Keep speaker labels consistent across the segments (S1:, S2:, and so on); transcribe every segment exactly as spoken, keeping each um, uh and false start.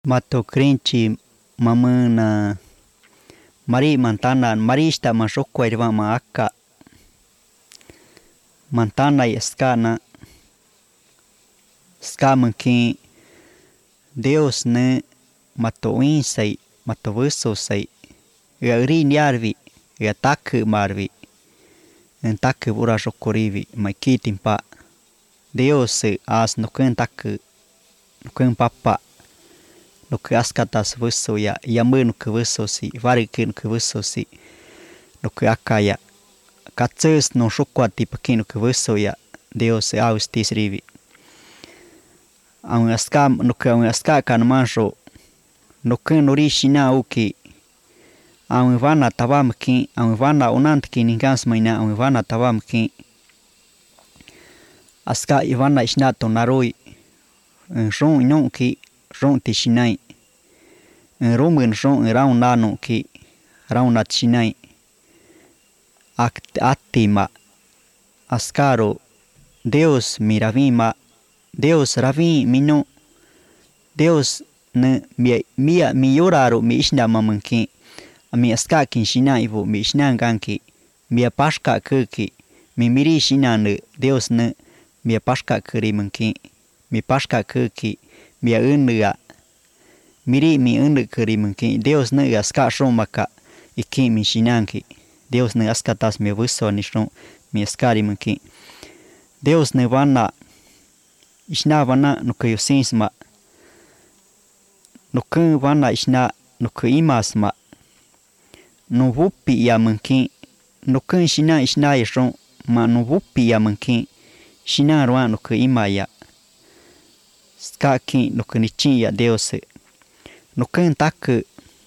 S1: Mato crente mamana mari mantana marista masokwa irva maaka mantana yaskana skamanki Deus ne mato insai mato vusosai ya rin yarvi ya tak marvi en tak bura sokorivi makitimpa Deus as no kan tak no kan papa no que askatas vuso ya yamu no que vuso si vari que no que vuso si no que akaya katses no shokwati paki no que vuso ya Deus austis rivi aun aska no que aun aska kan manjo no que no rishina uki aun vana tabamki aun vana onantki ningans maina aun vana tabamki aska ivana ishnato naroi ron inonki ron tishinai romen ron raun nano ki raun tishinai atima askaro Deus miravima Deus ravi mino Deus ne mi mia mioraro mi ishna mamanki mi aska kin shinai vo mi ishna ganki mi pashka kuki mi miri shinane Deus ne mi pashka kurimanki mi pashka kuki mi unga miri mi unga kurimanki Deus ne aska shomaka iki mi shinanki Deus ne aska tas mi vuso ni shon mi askari manki Deus ne vana ishna vana no que yosinsma no que vana ishna no que imasma no vupi ya manki no que shina ishna yeshon ma no vupi ya manki shina roa no que imaya skaki no que nichiya Deus no que tak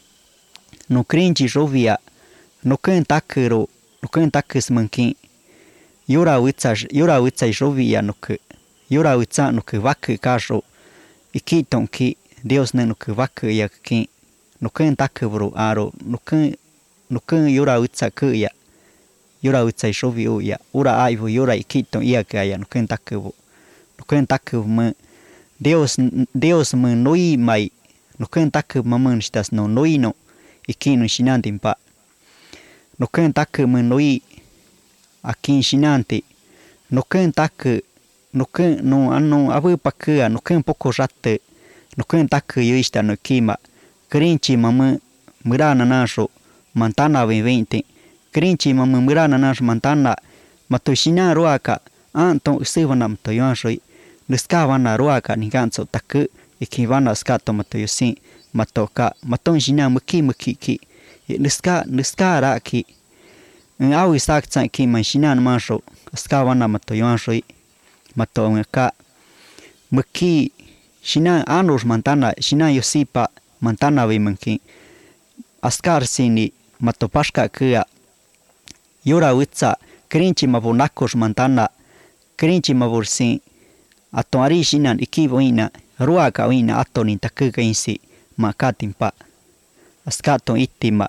S1: no cringe jovia no que takro no que takis manki yura witsa yura witsa jovia no que yura witsa no que vak kajo ikiton ki Deus ne no que vak ya ki no que takbro aro no que no que yura witsa kuya yura witsa jovio ya ura aivo yura ikiton ya kaya no que takbo no que takbo Deus Deus me noi mai no que tak maman estas no noi no ikino shinantimpa no que tak me noi akin shinante no que tak no que no ano abu pakua no que poco ratte no que tak yoista no kima crinchi mama murana nasho mantana veinte crinchi mama murana nasho mantana matoshina roaka anton usivanam toyanshoi nuskavana roaka niganso tak ikivana skato matoyosin matoka maton jina muki muki ki nuska nuska raki awi sakta ki manshina mansho skavana matoyanshoi matonga muki shina anos mantana shina yosipa mantana vimanki askar sini matopashka kia yura witsa crinchi mavonakos mantana crinchi mavorsin atoari shinan ikivoina ruaka wina atonin takuka insi makatimpa askaton itima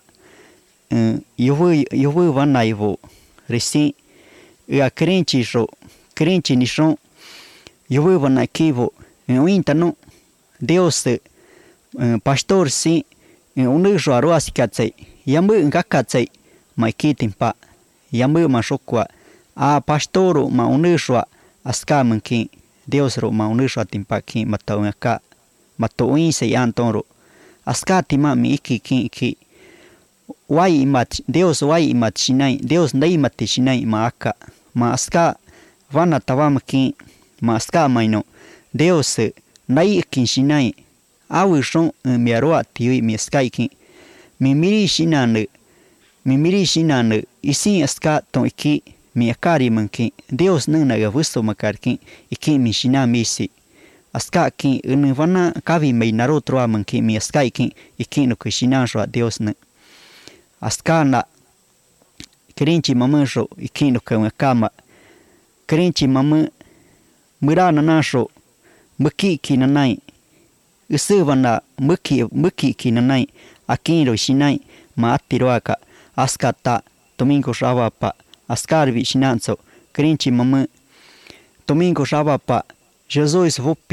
S1: yovu yovu vanaivo resi ya crinchi ro crinchi nishon yovu vanakivo uintano Deus pastor si unujo aruasikatsai yamu ngakatsai makitimpa yamu mashokwa a pastoro ma unujo askamanki Deus ro ma unujo timpaki matawaka matoinse yantoro askati ma mi iki ki ki wai imat Deus wai imat shinai Deus nei mati shinai ma aka ma aska vana tawamki ma aska maino Deus nai kin shinai awi shon mi aroa tiui mi skaiki mi miri shinane mi miri shinane isin aska ton iki mi akari manki Deus nana gavusto makarki iki mi shina misi aska ki unvana kavi mai narotro manki mi skaiki iki no kushina jo Deus ne aska na crinchi mamanjo iki no kama crinchi mama murana nasho muki kinanai usuvana muki muki kinanai akinro shinai ma atiroaka askata domingo shavapa askarvi shinanzo crinchi mama domingo shavapa Jesus vupi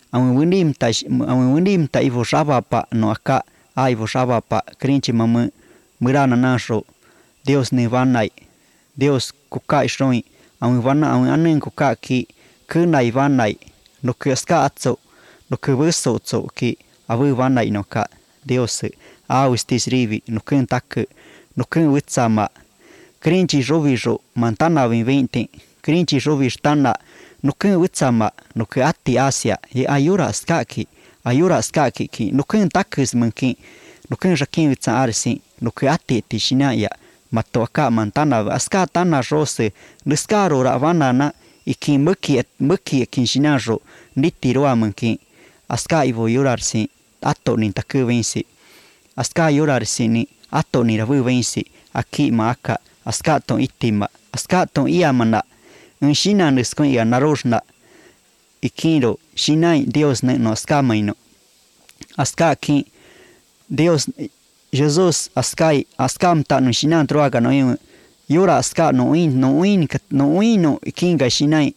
S1: amun windim ta amun windim ta ivo shaba pa no aka a ivo shaba pa krinchi mamu murana nasho Deus ne vanai Deus kuka ishroi amun vana amun anen kuka ki kunai vanai no kuska atso no kubuso tso ki avu vanai no ka Deus a ustis rivi no kun tak no kun witsama krinchi rovijo mantana vinte krinchi rovistana no kun witsama no ku atti asia e ayura skaki ayura skaki ki no kun takus manki no kun jakin witsa arsi no ku atti tishinaya matoka mantana aska tana rose niskaro ravanana iki muki muki kinshinajo nitiro amanki aska ivo yurarsi atto nin taku vensi aska yurarsi ni atto ni ravu vensi aki maka aska ton itima aska ton iamana un shina niskon ya narojna ikiro shinai Deus ne no aska maino aska ki Deus Jesus askai askam ta no shinan troaga no yura aska no in no in no ino kinga shinai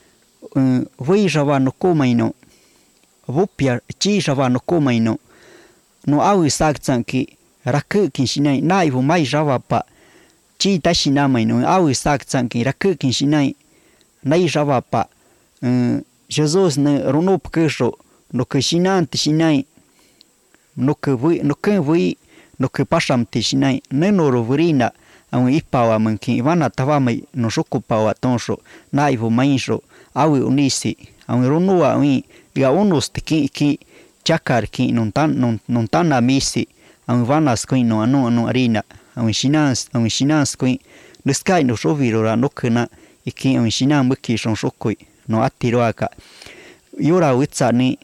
S1: voi java no komaino vupia chi java no komaino no au saktan ki raku kin shinai nai vo mai java pa chi ta shina maino au saktan ki raku kin shinai nai java pa Jesus ne ronop kesho no kishinan shinai no ke voi no ke voi no ke pasam tishinai neno rovrina aun ipawa manki vana tava mai no shoko pawa tonsho naivo mainsho awi unisi aun ronua aun ya unos tiki ki chakar ki non tan non non tan amisi aun vana skoin no anu anu arina aun shinans aun shinans skoin niskai no shovirora no kana iki aun shinan muki shon shokoi no attiroaka yora witsa ni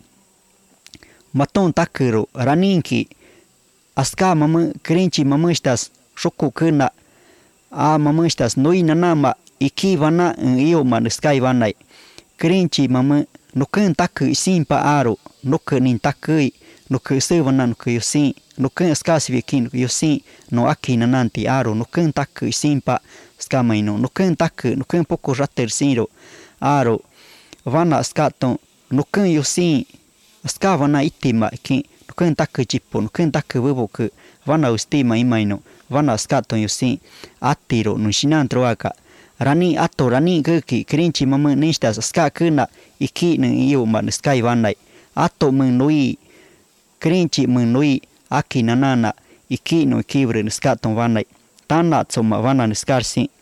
S1: maton takuro raninki aska mama krinchi mamashtas shoko kuna a mamashtas noina nama iki vana io man sky vanai krinchi mama no kan taku simpa aro no kan takui no kan sevana no kan yosin no kan ska sivikin yosin no aki nananti aro no kan taku simpa ska maino no kan taku no kan poco rater siro aro vana skaton no kan yosin ska vana itima ki no kan taku chipo no kan taku buboku vana ustima imaino vana skaton yosin attiro no shinantroaka rani atto rani geki krinchi mama nistas ska kuna iki ne io man sky vanai atto munui krinchi munui aki nanana iki no kibre skaton vanai tana tsoma vana skarsi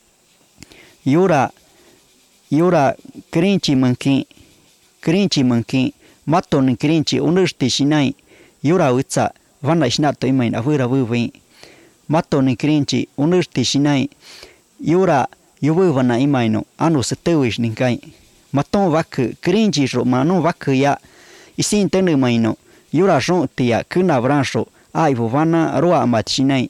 S1: yura yura krinchi manki krinchi manki maton krinchi unushti shinai yura utsa vana shnato imain avura vuvi maton krinchi unushti shinai yura yuvu vana imaino anu setewish ninkai maton vak krinchi ro mano vak ya isin tene maino yura ron tia kuna brancho aivo vana roa machinai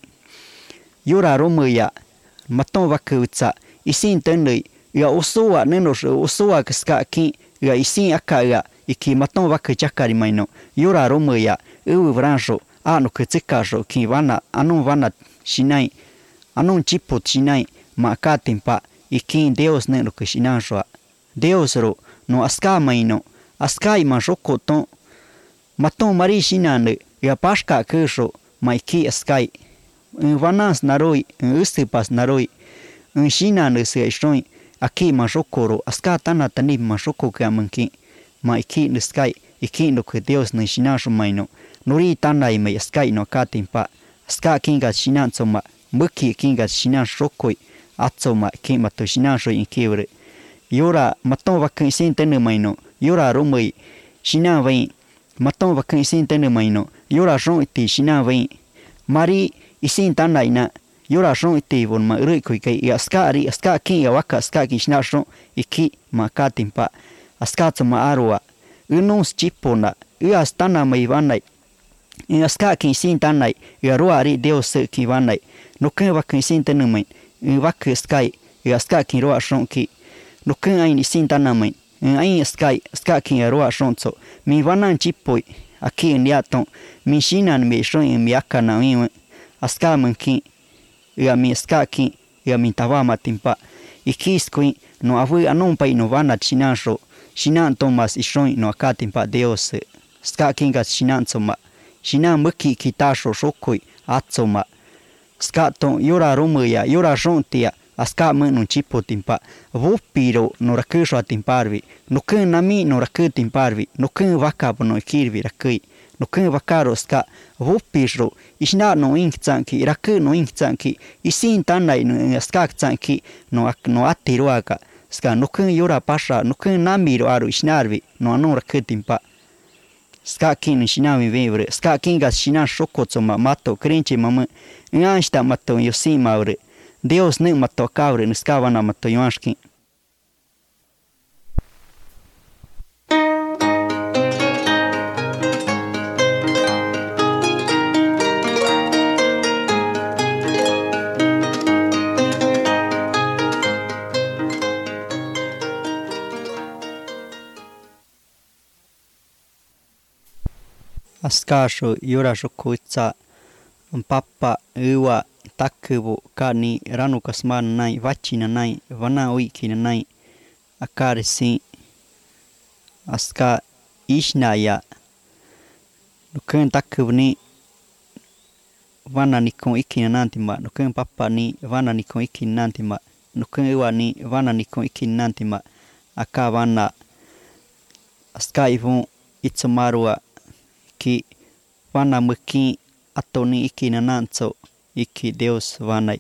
S1: yura romuya maton vak utsa isin tene ya osoa neno osoa ska ki ya isin akaya iki maton vak chakari maino yura romuya u brancho anu kitsikajo ki vana anu vana shinai anu chipo shinai makatimpa iki Deus ne no kishinanshwa Deus ro no aska maino aska ima shokoton maton mari shinane ya pashka kesho maiki askai vanas naroi ustipas naroi shinane se shoi aki ma shokoro aska tana tani ma shoko kamanki maiki niskai iki no ke Deus ne shinashu maino nori tana ima askai no katimpa aska kinga shinantsoma muki kinga shinan shokoi atsoma ki mato shinasho in kibre yora maton vakan sintene maino yora romai shinan vai maton vakan sintene maino yora ron iti shinan vai mari isin tanaina yora ron iti von ma rei koi kai askari aska ki ya waka aska ki shinasho iki makatimpa aska tsoma arwa unus chipona u astana mai vanai in aska ki sintanai ya roari Deus ki vanai no kan vakan sintene mai vak sky ya ska ki roa shonki no kan ai ni sintana mai ai sky ska ki roa shonso mi vanan chipoi aki niaton mi shinan me shon mi akana mi aska manki ya mi ska ki ya mi tava matimpa ikiskui no avu anon pai no vana chinasho Shinan Thomas ishon no akatin pa Deus ska kingas shinan soma shinan muki kitasho shokoi atsoma ska ton yora romuya yora jontia aska mun chipo timpa vopiro no rakusho timparvi no kun nami no rakutin parvi no kun vakabo no kirvi rakui no kun vakaro ska vopiro ishna no inktanki raku no inktanki isin tanai no ska tsanki no no atiroaka ska no kun yora pasha no kun nami ro aru ishnarvi no anu rakutin pa ska kin shinami vevre ska kinga shinan shokotsoma mato krenche mama ngansta mato yosimaure Deus ne mato kaure niskava na mato yoanshki Askasho yorasho kuitsa papa iwa takubo kani ranu kasman nai vachina nai vana wikina nai akarisi aska ishnaya nukun takubni vana nikon ikina nantima nukun papa ni vana nikon ikina nantima nukun iwa ni vana nikon ikina nantima aka vana aska ivun itsumarua ki vana muki atoni ikina nanso iki Deus vanai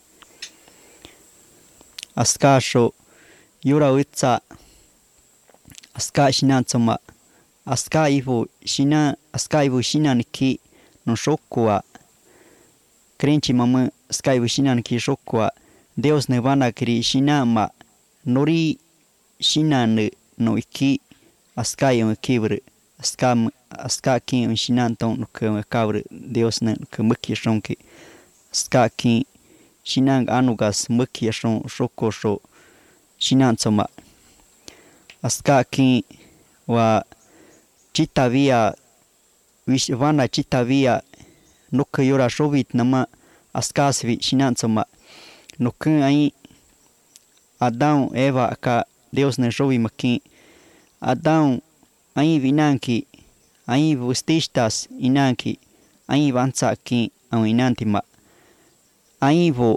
S1: askasho yura witsa aska shinansoma aska ivu shina aska ivu shinaniki no shokua krenchi mama aska ivu shinaniki shokua Deus ne vana kri shinama nori shinan no iki aska yo kibru aska aska kin shinanton no ke kabru Deus ne ke muki shonki ska ki shinang anugas muki shon shokosho shinansoma aska ki wa chitavia vana chitavia nuka yora shovit nama askasvi shinansoma nuka ai Adão Eva ka Deus ne shovi maki Adão ai vinanki ai vostistas inanki ai vansa ki au inantima ai vo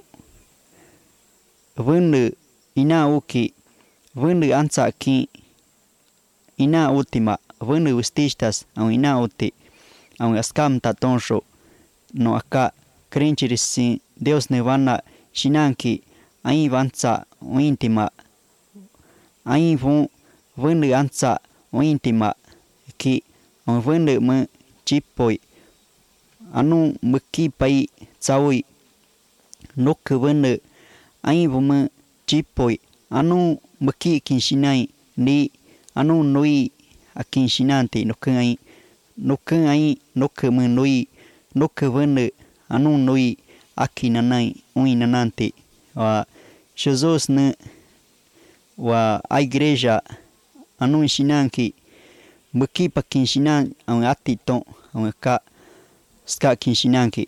S1: vunu ina uki vunu ansa ki ina ultima vunu vostistas au ina uti au askam tatonsho no aka krenchirisi Deus ne vana shinanki ai vansa intima ai vo vunu ansa intima ki au vunu mu chipoi anu muki pai tsaui nok vunu ai vum chipoi anu muki kinshinai ni anu nui akinshinanti nok ai nok ai nok mu nui nok vunu anu nui akinanai uinananti wa Jesus ne wa a igreja anu shinanki muki pakinshinan au atiton au ka ska kinshinanki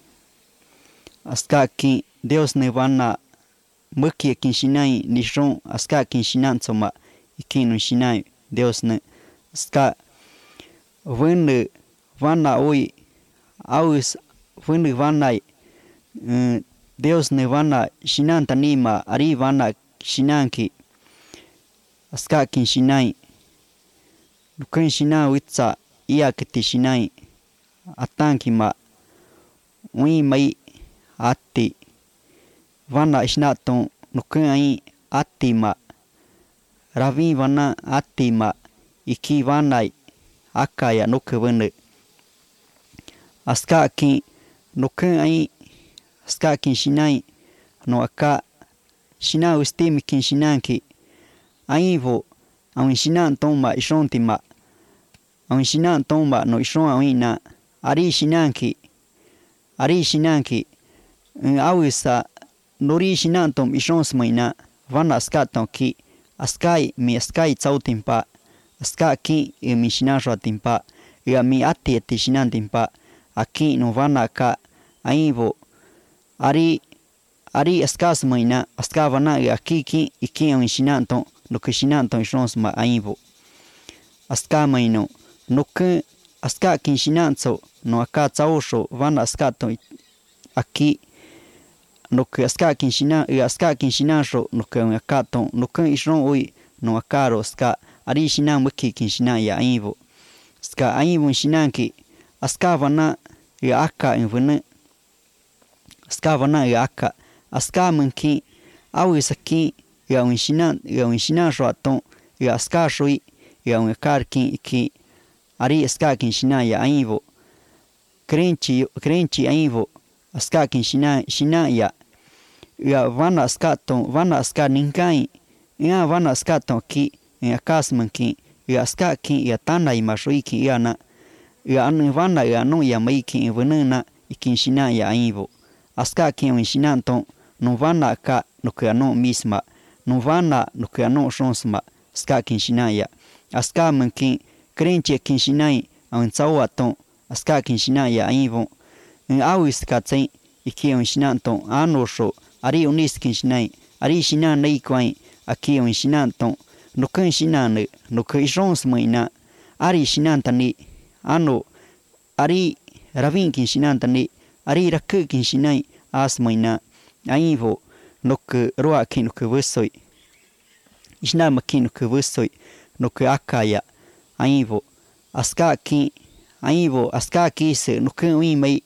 S1: aska ki Deus ne vana muki kinshinai nishon aska kinshinan soma ikinu shinai Deus ne ska vunu vana oi aus vunu vana uh, Deus ne vana shinan tanima ari vana shinanki aska kinshinai nukan shina witsa iya kiti shinai atanki ma ui mai ati vana ishnaton nukan ai ati ma ravi vana ati ma iki vana akaya nuka vunu aska ki nukan ai aska kin shinai no aka shina ustimi kin shinanki ai vo au shinan toma ishontima au shinan toma no ishon awina ari shinanki ari shinanki awisa nori shinan tom ishon smaina vana aska tonki askai mi askai tsautimpa aska ki mi shinan shwatimpa ya mi ati ati shinan timpa aki no vana ka ai vo ari ari aska smaina aska vana aki ki iki au shinan ton no que shinan ton shons ma aivo aska maino no que aska kin shinanzo no aka tsaosho van aska ton aquí no que aska kin shinan y aska kin shinasho no que aka ton no que ishron oi no akaro ska ari shinan muki kin shinan ya aivo ska aivo shinanki aska vana ya aka invene aska vana ya aka aska munki awi saki ya un shinan ya un shinan shwaton ya aska shui ya un karkin ki ari aska kin shinan ya aivo krenchi krenchi aivo aska kin shinan shinan ya ya vana aska ton vana aska ninkai ya vana aska ton ki ya kasman ki ya aska ki ya tana imashui ki ya na ya an vana ya no ya mai ki venena ikin shinan ya aivo aska ki un shinan ton no vana ka no que no misma no vana no que no shonsma aska kin shinan ya aska man ki krenchi kin shinan an tsawa ton aska kin shinan ya aivo en awis ka tsain iki un shinan ton anosho ari unis kin shinan ari shinan nei kwai aki un shinan ton no kan shinan no que shons maina ari shinan tani ano ari ravin kin shinan tani ari rak kin shinan as maina aivo no que roa kin no que vosoi ishna makin no que vosoi no que akaya aivo aska kin aivo aska kise no que ui mai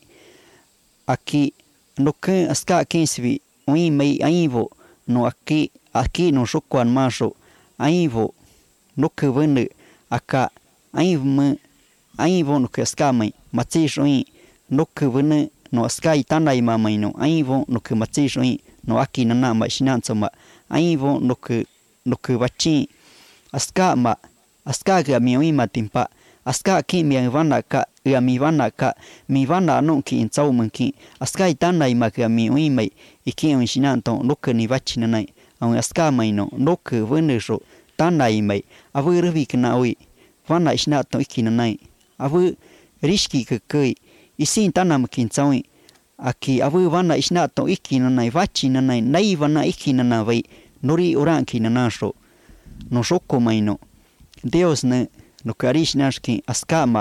S1: aqui no que aska kin svi ui mai aivo no aqui aqui no shokwan masho aivo no que vene aka aivo aivo no que aska mai matsi shoi no que vene no aska itana ima mai no aivo no que matsi shoi no aki nana ma shinanzo ma aivo no que no que bachi aska ma aska ga mi ui matimpa aska ki mi vana ka ya mi vana ka mi vana no ki in tsau man ki aska itana ima ga mi ui mai iki un shinanto no que ni bachi nana au aska mai no no que vene sho tana ima avu revi kana ui vana shinato iki nana avu riski ke kai isin tana makin tsau aki avu vana ishnato iki nana vachi nana nai vana iki nana vai nori oranki nana sho no shoko mai no Dios ne no karishnashki askama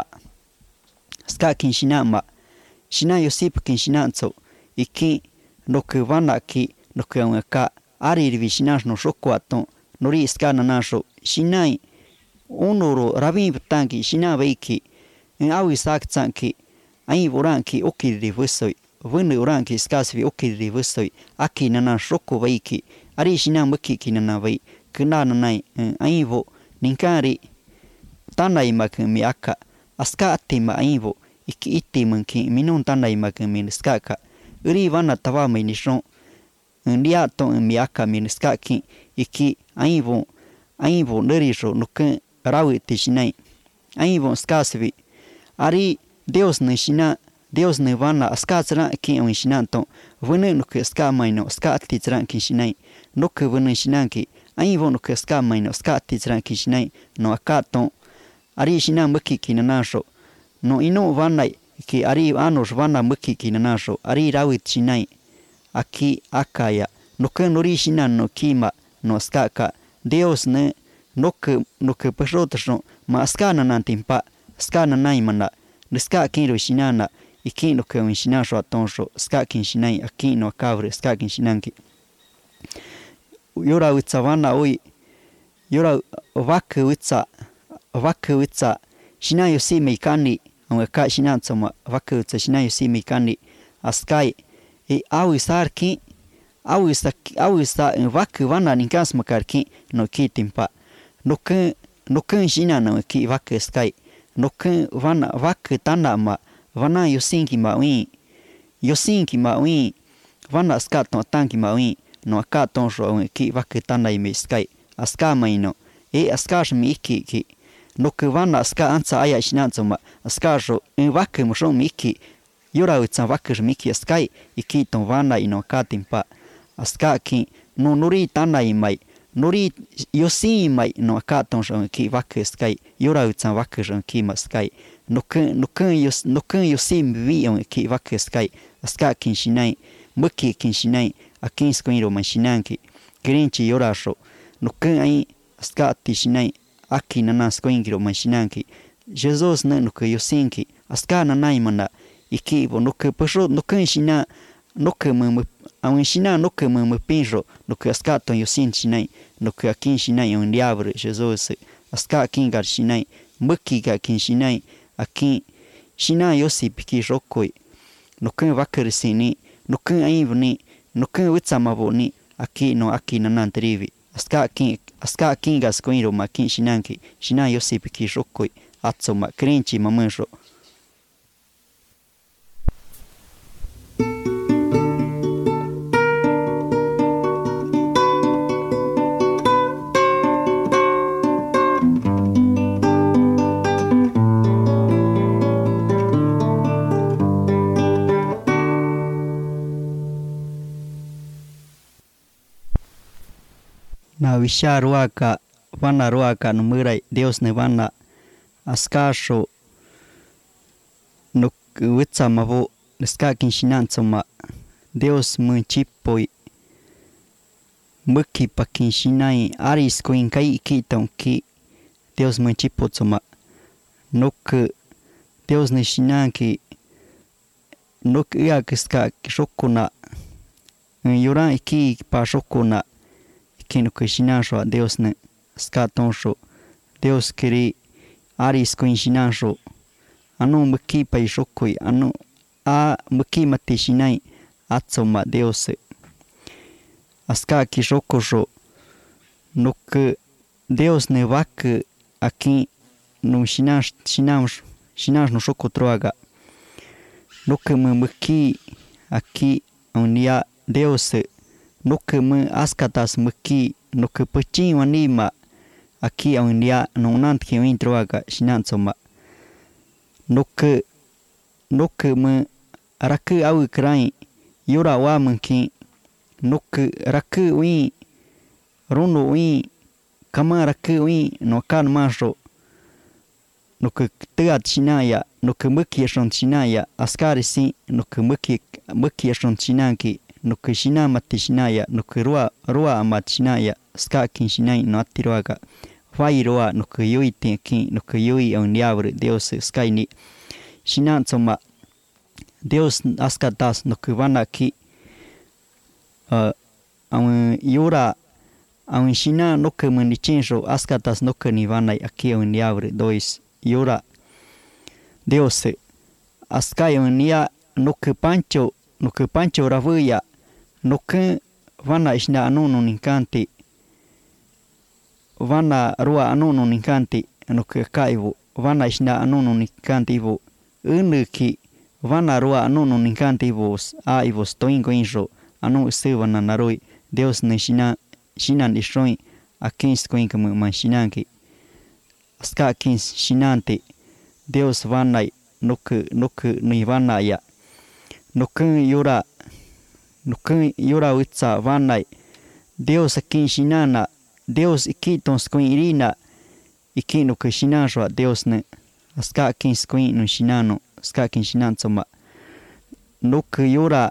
S1: aska kin shinama shina yosip kin shinanzo iki no que vana ki no que aka ari rivishinash no shoko aton nori iska nana sho shinai onoro rabin tanki shina veiki en awi saktsanki ai voranki okiri vusoi vune oranki skasvi okiri vusoi aki nana shoko veiki ari shina maki kinana vei kana nanai ai vo ninkari tanai makmi aka aska atima ai vo iki itimun ki minun tanai makmi skaka uri vana tawa mai nishon ndia to mi aka mi skaki iki ai vo ai vo nerisho nuke rawi tishinai ai vo skasvi ari Dios ne shina Dios ne vana aska tsra ki un shinanto vune no que ska maino ska titsran ki shinai no que vune shinanki ai vo no que ska maino ska titsran ki shinai no akato ari shina maki ki nanasho no ino vana ki ari anos vana maki ki nanasho ari rawit shinai aki akaya no que nori shinan no kima no ska ka Dios ne no que no que pesotro ma ska nanantimpa ska nanai mana ska kin shinana iki no que un shinasho atonsho ska kin shinai aki no kabre ska kin shinanki yora utsavana oi yora vak utsa vak utsa shinayo si meikani un ka shinantsoma vak utsa shinayo si meikani askai e au sarki au sak au sa vak vana ninkas makarki no kitimpa no que no que shinana ki vak skai no que vana vak tanama vana yosinki maui yosinki maui vana skato tanki maui no akaton sho ki vak tanai me skai aska maino e aska mi ki ki no que vana aska ansa aya shinantsoma aska sho en vak mo sho mi ki yora utsa vak mi ki skai iki ton vana ino katimpa aska ki no nori tanai mai nori yosi mai no akaton sho ki vak skai yora utsa vak sho ki maskai no que no que yos no que yosim vi on ki vak skai aska kin shinai muki kin shinai akin skoiro man shinanki krenchi yorasho no que ai Ascati shinai aki nanas koingiro ma shinanki. Jesus na no que yosinki. Asca nanai mana ikibo no que pesho no que shina no que me aun shina no que me pinjo no que ascato yosin shinai no que akin shinai un diablo Jesus. Asca kingar shinai muki ga kin shinai akin shina yosi piki rokoi. No que vakar sini no que aivni no que witsamavoni aki no aki nanantrivi. Asca kin asca kingas koiro ma kin shinanki shina yosi piki rokoi atsoma crenci mamanjo. Na wisha ruaka vana ruaka no murai Deus ne vana askasho no witsamavo ska kin shinantsoma Deus munchipoi muki pakin shinai aris koin kai kiton ki Deus munchipotsoma nok Deus ne shinanki nok ia kiska shokuna yura iki pa shokuna kino que shinasho Deus ne ska tonsho Deus kiri aris koin shinasho anu muki pa shokoi anu a muki mati shinai atsoma Deus aska ki shokosho nok Deus ne vak aki no shinash shinamos shinash no shokotroaga nok mu muki aki unia Deus no que me ascatas muki no que pachin wanima aquí a un día no nant que introaga shinantsoma no que no que me raku au krai yura wa munki no que raku wi runo wi kama raku wi no kan masho no que teat shinaya no que muki shon shinaya askari si no que muki muki shon shinanki no que shina matishinaya no que rua rua matishinaya ska kin shinai no atiroaga vai rua no que yoi tenki no que yoi un diablo Deus sky ni shinantsoma Deus askatas no que van aquí uh, aun yura aun shina no que munichinjo askatas no que ni van aquí un diablo dois yura Deus askai un nia no que pancho no que pancho ravuya no que vana ishna anono ninkanti vana rua anono ninkanti no que kaivu vana ishna anono ninkanti vo unuki vana rua anono ninkanti vos a ivos toingo injo anu sevana naroi Deus ne shina shinan ishoi akins koinka ma shinanki aska akins shinante Deus vanai no que no que ni vana ya no que yura no que yura witsa vanai Deus akin shinana Deus ikiton skoirina ikino que shinajwa Deus ne aska akin skoin no shinano aska akin shinantsoma no que yura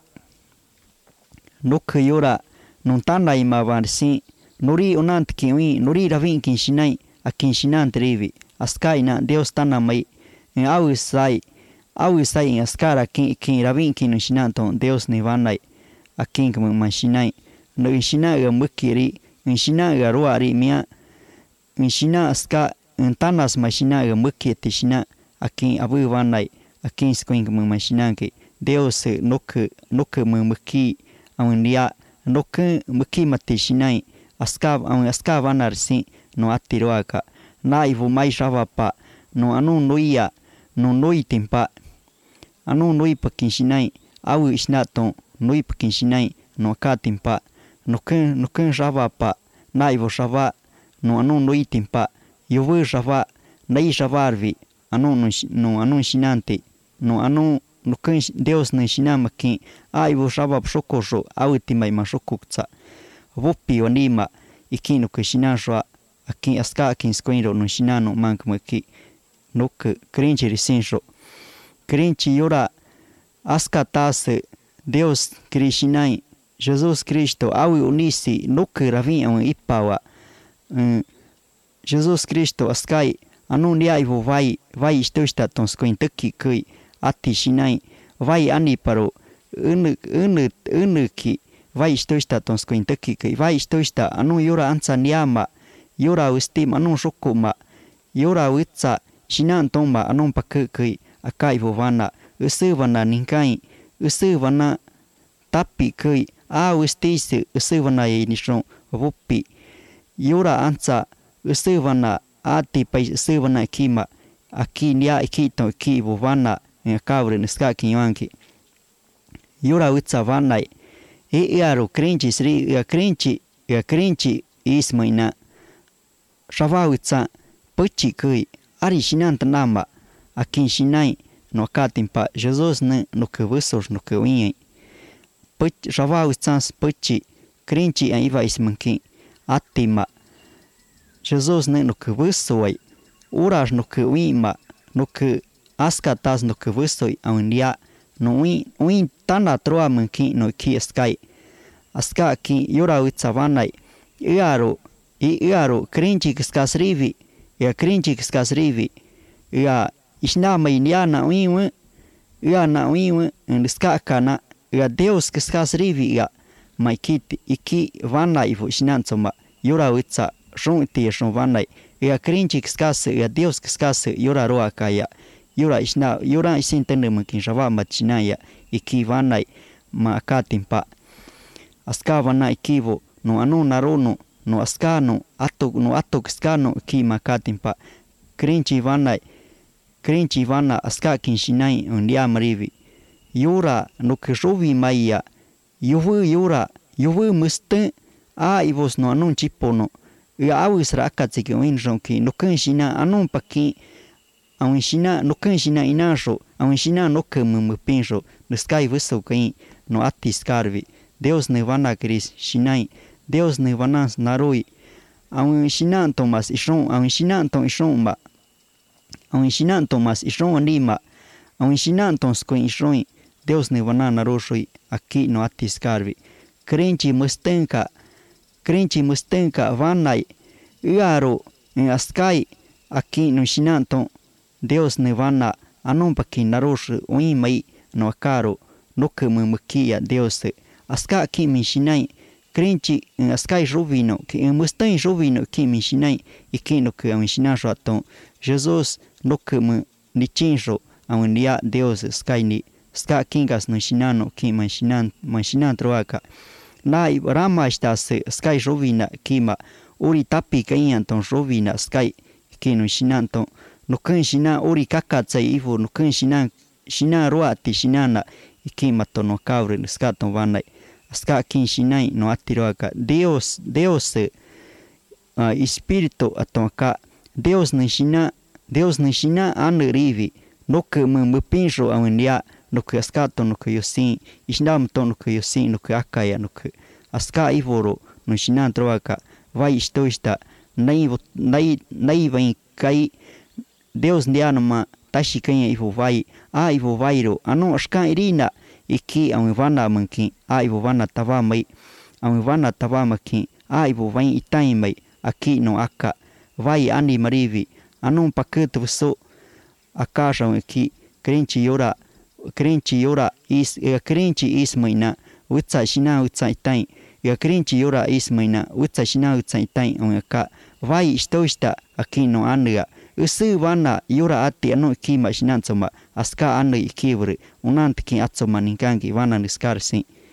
S1: no que yura non tanai ma vansi nori onant kiwi nori ravin kin shinai akin shinan trivi aska ina Deus tanamai au sai au sai askara kin kin ravin kin shinanton Deus ne vanai akin como machinai no shina ga mukiri shina ga ruari mia shina aska tanas machina ga mukiti shina akin abu vanai akin skoin como machinanki Deus nok nok muki un dia nok muki mati shinai aska un aska vanarsi no atiroaka naivu mai javapa no anu noia no noitimpa anu noi pakin shinai au isnaton noi pakin shinai no katimpa no ken no ken javapa naivo java no anu noitimpa yovu java nai javarvi anu no anu shinante no anu no ken Deus ne shinamaki aivo java shokojo au timai mashokuksa vopi wanima ikino ke shinajwa akin aska akin skoinro no shinano mankmaki nok cringe risenjo cringe yora aska tase Deus Krishnai Jesus Cristo au unisi nok ravin un ipawa Jesus Cristo askai anu nia ivo vai vai istoista ton skointaki kui ati shinai vai ani paro unu unu unuki vai istoista ton skointaki kui vai istoista anu yura ansa niama yura ustim anu shokuma yura witsa shinan toma anu pakai kui akai vo vana usu vana ninkai usu vana tapi kui a ustisi usu vana yenishon vupi yura ansa usu vana ati pai usu vana kima aki nia ikito ki vo vana ngakavre niska kinyanki yura witsa vana e iaro cringe sri ya cringe ya cringe ismaina shava witsa puchi kui ari shinan tanama akin shinai no katimpa Jesus ne no kvusos no kwin puch shava witsa puchi cringe ai vai smanki atima Jesus ne no kvusoi uras no kwima no k askatas no kvusoi aunia no win win tana troa manki no ki sky aska ki yura witsa vanai iaro iaro cringe skasrivi ya cringe skasrivi ya isna mainiana win ya na win ska kana ya Deus skasrivi ya maikit iki vanai vo shinantsoma yura witsa shon ti shon vanai ya cringe skas ya Deus skas yura roa kaya yura isna yura isintene mankin shava machinaya iki vanai ma katimpa aska vanai kivo no anu narono no askano ato no ato skano ki makatimpa cringe vanai cringe vana aska kinshinai undia marivi yura no keshovi maya yuvu yura yuvu muste a ivos no anun chipono ya awisra akatsiki winjonki no kanshina anun paki awinshina no kanshina inasho awinshina no kemu pinjo no sky vuso kai no atiskarvi Deus ne vana kris shinai Deus ne vana naroi awinshina Thomas ishon awinshina ton ishon ma awinshina Thomas ishon anima awinshina ton sko ishon Deus ne vana naroshoi aqui no atiskarvi cringe mustenka cringe mustenka vanai iaro en askai aqui no shinanton Deus ne vana anon paki narosh uimai no caro no kemu mukia Deus aska aqui mi shinai cringe en askai jovino que en musten jovino que mi shinai e que no que en shinasho aton Jesus no kemu ni chinjo awnia Deus skai ni ska kingas no shinano ki manshinan manshinan troaka nai rama estas sky jovina kima uri tapi kain ton jovina sky ki no shinanto no kan shina uri kakatsa ivo no kan shina shina roati shinana kima to no kavre ska ton vanai ska kin shinai no atiroaka Deus Deus uh, espírito atonka Deus no shina Deus no shina anrivi no que me pinjo awnia no que askato no que yosin isnam to no que yosin no que akaya no que aska ivoro no shinan troaka vai istoista nai nai nai vai kai Deus ndianoma tashi kanya ivo vai a ivo vairo ano aska irina iki awi vana manki a ivo vana tavamai awi vana tavamaki a ivo vai itai mai aki no aka vai ani marivi anon paket vuso akasha iki cringe yora cringe yora is ya cringe ismaina witsa shina witsa itai ya cringe yora ismaina witsa shina witsa itai onka vai istoista aqui no anga usu vana yora ati ano kima shinantsoma aska anu ikivre unant ki atsoma ninkangi vana niskarsi